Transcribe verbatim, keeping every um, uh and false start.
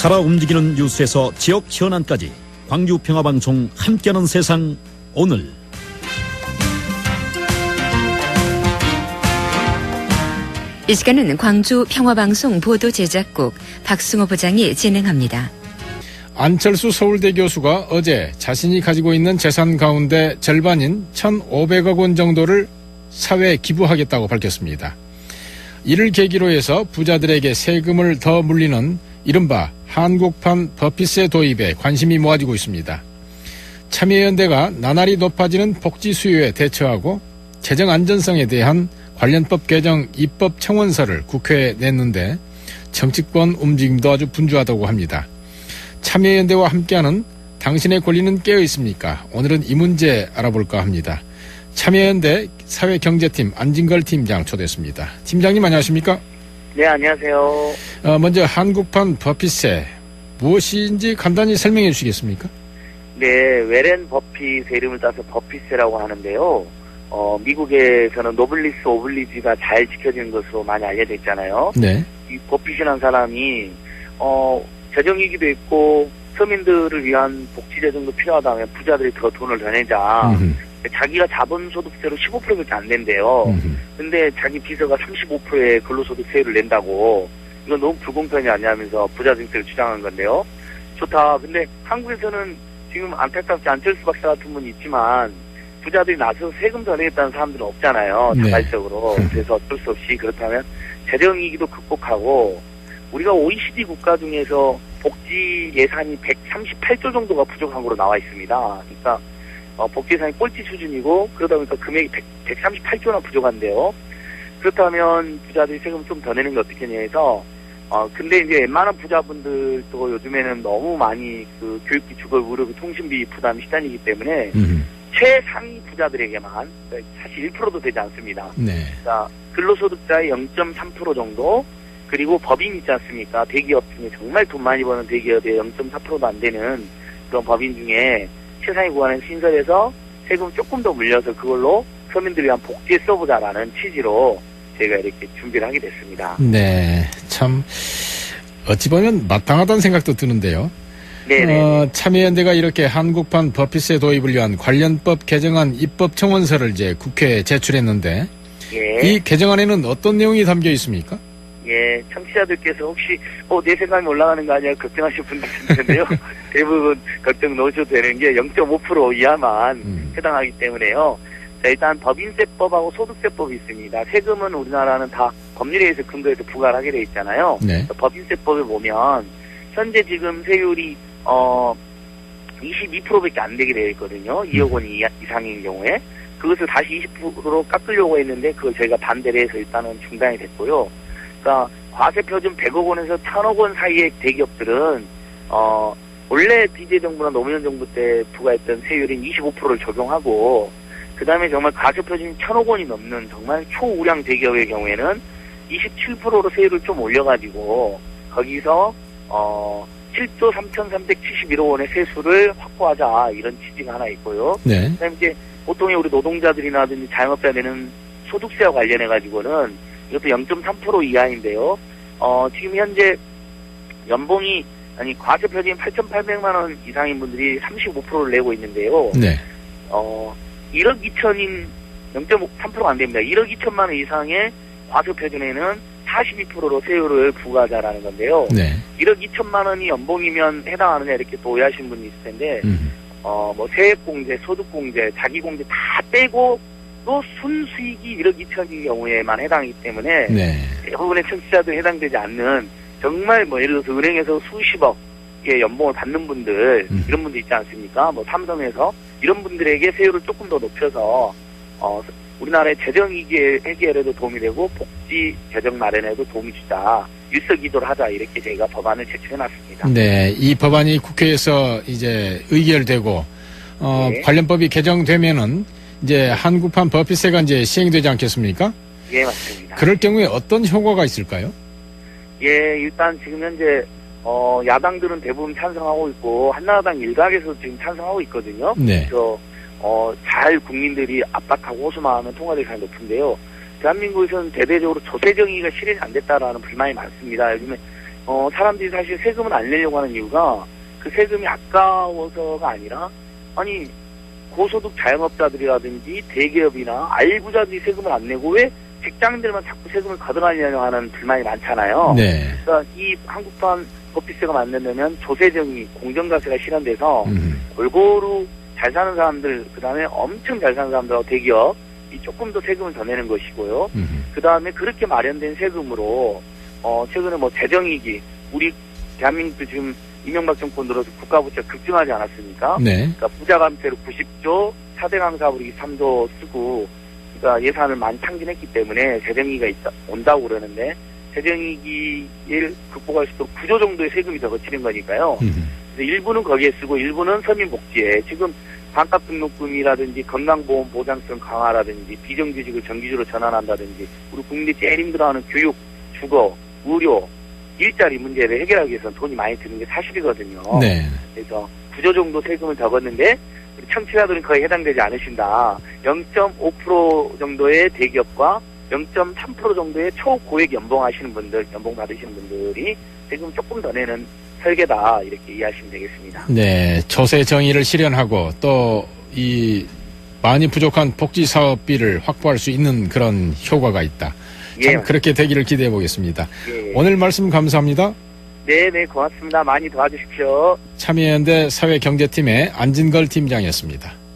살아 움직이는 뉴스에서 지역 현안까지 광주 평화방송 함께하는 세상 오늘. 이 시간은 광주 평화방송 보도제작국 박승호 부장이 진행합니다. 안철수 서울대 교수가 어제 자신이 가지고 있는 재산 가운데 절반인 천오백억 원 정도를 사회에 기부하겠다고 밝혔습니다. 이를 계기로 해서 부자들에게 세금을 더 물리는 이른바 한국판 버피세 도입에 관심이 모아지고 있습니다. 참여연대가 나날이 높아지는 복지 수요에 대처하고 재정 안전성에 대한 관련법 개정 입법 청원서를 국회에 냈는데 정치권 움직임도 아주 분주하다고 합니다. 참여연대와 함께하는 당신의 권리는 깨어있습니까? 오늘은 이 문제 알아볼까 합니다. 참여연대 사회경제팀 안진걸 팀장 초대했습니다. 팀장님 안녕하십니까? 네, 안녕하세요. 어, 먼저 한국판 버피세 무엇인지 간단히 설명해 주시겠습니까? 네, 외렌 버핏의 이름을 따서 버피세라고 하는데요. 어, 미국에서는 노블리스 오블리지가 잘 지켜지는 것으로 많이 알려져 있잖아요. 네. 이 버핏이라는 사람이 어, 재정위기도 있고 서민들을 위한 복지 재정도 필요하다면 부자들이 더 돈을 더 내자. 음흠. 자기가 자본소득세로 십오 퍼센트밖에 안 낸대요. 음흠. 근데 자기 비서가 삼십오 퍼센트의 근로소득세를 낸다고. 이건 너무 불공평이 아니냐면서 부자 정책을 주장한 건데요. 좋다. 근데 한국에서는 지금 안타깝지 안철수 박사 같은 분이 있지만 부자들이 나서서 세금 더 내겠다는 사람들은 없잖아요. 자발적으로. 네. 그래서 어쩔 수 없이 그렇다면 재정위기도 극복하고 우리가 오이시디 국가 중에서 복지 예산이 백삼십팔 조 정도가 부족한 거로 나와 있습니다. 그러니까 어, 복지 예산이 꼴찌 수준이고 그러다 보니까 금액이 백삼십팔 조나 부족한데요. 그렇다면 부자들이 세금 좀 더 내는 게 어떻겠냐 해서 어, 근데 이제 웬만한 부자분들도 요즘에는 너무 많이 그 교육비, 주거, 의료, 통신비 부담이 시달리기 때문에 음. 최상위 부자들에게만 사실 일 퍼센트도 되지 않습니다. 네. 그러니까 근로소득자의 영 점 삼 퍼센트 정도 그리고 법인 있지 않습니까? 대기업 중에 정말 돈 많이 버는 대기업의 영 점 사 퍼센트도 안 되는 그런 법인 중에 최상위 구간에 신설해서 세금 조금 더 물려서 그걸로 서민들을 위한 복지에 써보자라는 취지로 저희가 이렇게 준비를 하게 됐습니다. 네, 참 어찌 보면 마땅하다는 생각도 드는데요. 네네. 어, 참여연대가 이렇게 한국판 버피세 도입을 위한 관련법 개정안 입법 청원서를 이제 국회에 제출했는데 예. 이 개정안에는 어떤 내용이 담겨 있습니까? 예, 청취자들께서 혹시 어, 내 세금이 올라가는 거 아니야 걱정하실 분들 있는데요. 대부분 걱정 넣으셔도 되는 게 영 점 오 퍼센트 이하만 음. 해당하기 때문에요. 자, 일단 법인세법하고 소득세법이 있습니다. 세금은 우리나라는 다 법률에 의해서 근거해서 부과를 하게 돼 있잖아요. 네. 법인세법에 보면 현재 지금 세율이 어 이십이 퍼센트밖에 안 되게 되어 있거든요. 음. 이억 원 이상인 경우에. 그것을 다시 이십 퍼센트로 깎으려고 했는데 그걸 저희가 반대를 해서 일단은 중단이 됐고요. 그러니까 과세표준 백억 원에서 천억 원 사이의 대기업들은 어 원래 비제이 정부나 노무현 정부 때 부과했던 세율인 이십오 퍼센트를 적용하고 그 다음에 정말 과세표준이 천억 원이 넘는 정말 초우량 대기업의 경우에는 이십칠 퍼센트로 세율을 좀 올려가지고 거기서 어 칠조 삼천삼백칠십일억 원의 세수를 확보하자 이런 취지가 하나 있고요. 네. 그다음에 이제 보통의 우리 노동자들이나든지 자영업자 내는 소득세와 관련해 가지고는 이것도 영 점 삼 퍼센트 이하인데요. 어, 지금 현재 연봉이, 아니, 과세 표준 팔천팔백만 원 이상인 분들이 삼십오 퍼센트를 내고 있는데요. 네. 어, 일억 이천인 영 점 삼 퍼센트가 안 됩니다. 일억 이천만 원 이상의 과세 표준에는 사십이 퍼센트로 세율을 부과하자라는 건데요. 네. 일억 이천만 원이 연봉이면 해당하느냐 이렇게 또 오해하시는 분이 있을 텐데, 음. 어, 뭐, 세액공제, 소득공제, 자기공제 다 빼고 또 순수익이 일억 이천인 경우에만 해당이기 때문에 네. 대부분의 청취자들 해당되지 않는 정말 뭐 예를 들어서 은행에서 수십억의 연봉을 받는 분들 음. 이런 분들 있지 않습니까? 뭐 삼성에서 이런 분들에게 세율을 조금 더 높여서 어, 우리나라의 재정위기 해결에도 도움이 되고 복지 재정 마련에도 도움이 주자 일석이조를 하자 이렇게 저희가 법안을 제출해놨습니다. 네, 이 법안이 국회에서 이제 의결되고 어, 네. 관련법이 개정되면은 이제 한국판 버피세가 이제 시행되지 않겠습니까? 예, 맞습니다. 그럴 경우에 어떤 효과가 있을까요? 예, 일단 지금 현재 어, 야당들은 대부분 찬성하고 있고 한나라당 일각에서 지금 찬성하고 있거든요. 네. 그래서 어, 잘 국민들이 압박하고 호소하면 통과될 가능성이 높은데요. 대한민국에서는 대대적으로 조세정의가 실현이 안 됐다라는 불만이 많습니다. 요즘에 어, 사람들이 사실 세금을 안 내려고 하는 이유가 그 세금이 아까워서가 아니라, 아니, 고소득 자영업자들이라든지 대기업이나 알부자들이 세금을 안 내고 왜 직장인들만 자꾸 세금을 걷어가려고 하는 불만이 많잖아요. 네. 그러니까 이 한국판 법비세가 만들려면 조세정의, 공정과세가 실현돼서 음. 골고루 잘 사는 사람들, 그 다음에 엄청 잘 사는 사람들하고 대기업, 이 조금 더 세금을 더 내는 것이고요. 음. 그 다음에 그렇게 마련된 세금으로, 어, 최근에 뭐 재정이기, 우리 대한민국도 지금 이명박 정권 들어서 국가부채가 급증하지 않았습니까? 네. 그러니까 부자 감세로 구십조, 사대 강사로 삼조 쓰고, 그러니까 예산을 많이 탕진했기 때문에 재정위기가 있다, 온다고 그러는데, 재정위기를 극복할 수 있도록 구조 정도의 세금이 더 거치는 거니까요. 음. 그래서 일부는 거기에 쓰고 일부는 서민복지에, 지금 반값 등록금이라든지 건강보험 보장성 강화라든지 비정규직을 정규직으로 전환한다든지 우리 국민들이 제일 힘들어하는 교육, 주거, 의료, 일자리 문제를 해결하기 위해서는 돈이 많이 드는 게 사실이거든요. 네. 그래서 구조 정도 세금을 더 걷는데 우리 청취자들은 거의 해당되지 않으신다. 영 점 오 퍼센트 정도의 대기업과 영 점 삼 퍼센트 정도의 초고액 연봉 하시는 분들, 연봉 받으시는 분들이 세금 조금 더 내는 설계다, 이렇게 이해하시면 되겠습니다. 네, 조세 정의를 실현하고 또 이 많이 부족한 복지 사업비를 확보할 수 있는 그런 효과가 있다. 참 예. 그렇게 되기를 기대해 보겠습니다. 예. 오늘 말씀 감사합니다. 네, 네, 고맙습니다. 많이 도와주십시오. 참여연대 사회경제팀의 안진걸 팀장이었습니다.